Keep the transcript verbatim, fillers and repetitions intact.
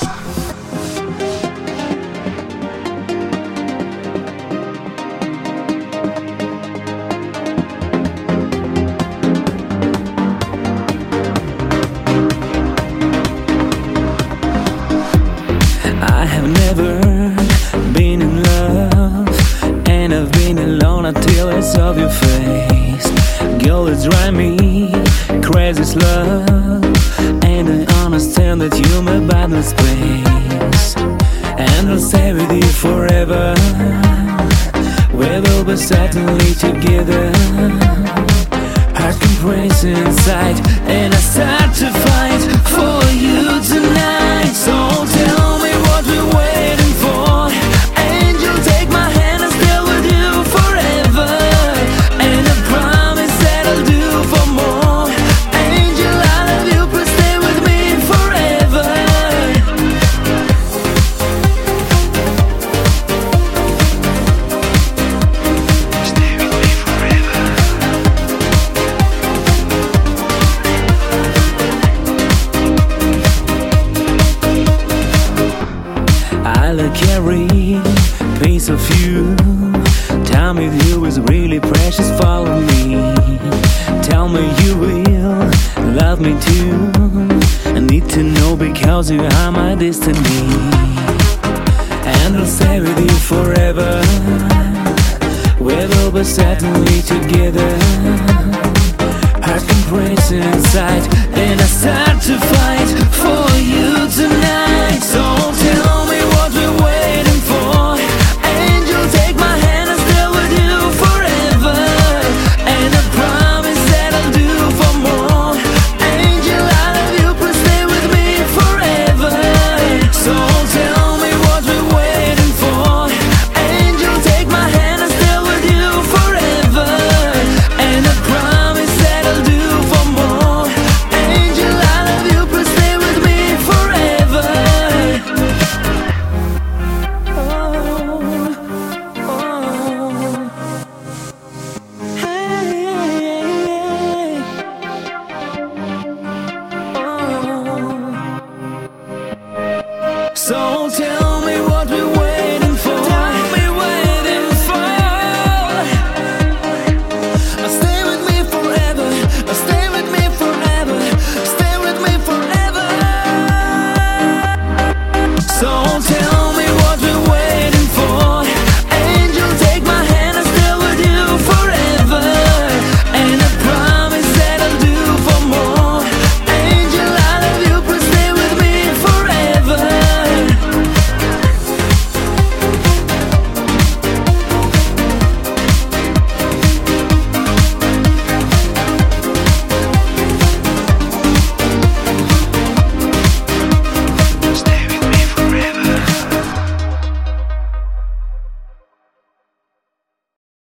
I have never been in love, and I've been alone until I saw your face. Girl, it's drive me crazy slow, and I understand that you're my bottom space. And I'll stay with you forever. We will be certainly together. Heart compressed inside, and I start to fight for you tonight. So tell me what we're waiting for. Angel, take my hand and stay with you forever. And I promise that I'll do for more. Angel, I love you, please stay with me forever. Stay with me forever. I'll carry piece of you. Time with you is really precious. Follow me. Tell me you will love me too. I need to know because you are my destiny. And I'll stay with you forever. We will be certainly together. Heart compressed inside, and I start to fight for you tonight. So tell me what we're waiting for. Angel, take my hand and stay with you forever. And I promise that I'll do for more. Angel, I love you, please stay with me forever. So tell me what we're waiting for. Angel, take my hand and stay with you forever. And I promise that I'll do for more. Angel, I love you, please stay with me forever. So tell